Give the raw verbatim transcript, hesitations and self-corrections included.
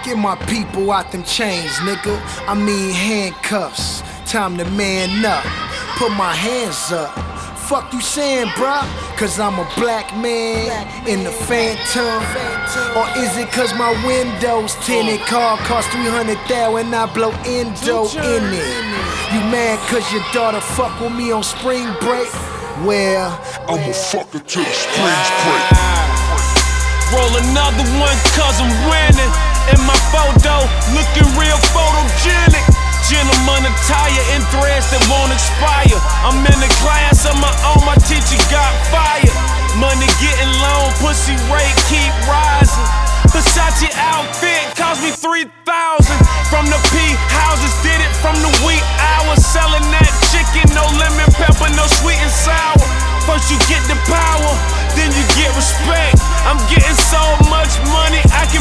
Get my people out them chains, nigga. I mean handcuffs. Time to man up. Put my hands up. Fuck you saying, bruh? Cause I'm a black man in the Phantom. Or is it cause my windows tinted? Car cost three hundred thousand and I blow endo in it. You mad cause your daughter fuck with me on spring break? Well, I'ma fuck her till the springs break. Roll another one cause I'm winning. In my photo, looking real photogenic. Gentleman attire in threads that won't expire. I'm in the class of my own, my teacher got fired. Money getting low, pussy rate keep rising. Versace outfit cost me three thousand. From the P houses, did it from the wee hours. Selling that chicken, no lemon pepper, no sweet and sour. First you get the power, then you get respect. I'm getting so much money, I can